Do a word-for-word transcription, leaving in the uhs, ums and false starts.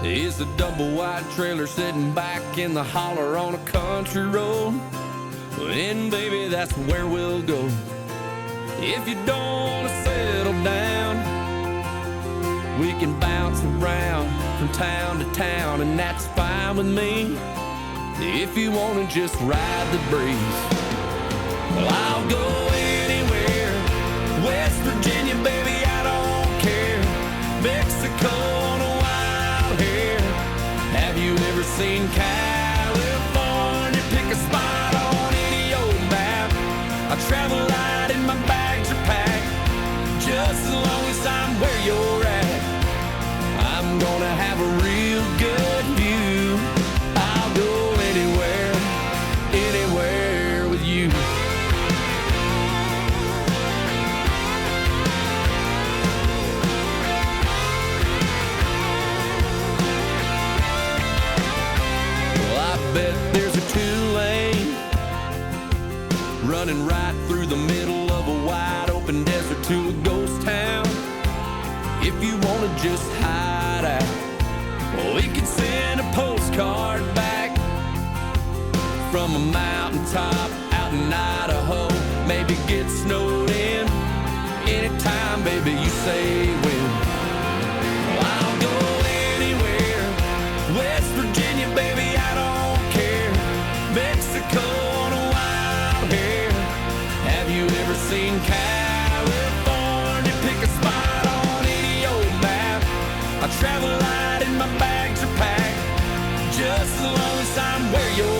is a double wide trailer sitting back in the holler on a country road. And baby, that's where we'll go. If you don't want to settle down, we can bounce around from town to town, and that's fine with me. If you want to just ride the breeze, well, I'll go anywhere. West Virginia, baby, I don't care. Mexico on a wild hair. Have you ever seen California? Pick a spot on any old map. I travel light and my bags are packed. Just as long as I'm where you're at, I'm gonna have a real good view. I'll go anywhere, anywhere with you. Well, I bet there's a two-lane running right through the middle of a wide open desert to a ghost town. If you wanna just hide out, we can send a postcard back from a mountaintop out in Idaho. Maybe get snowed in anytime, baby, you say when. Well, I'll go anywhere. West Virginia, baby, I don't care. Mexico on a wild hair. Have you ever seen California? Pick a spot on any old map. I travel light and my bags are packed. Just as long as I'm where you're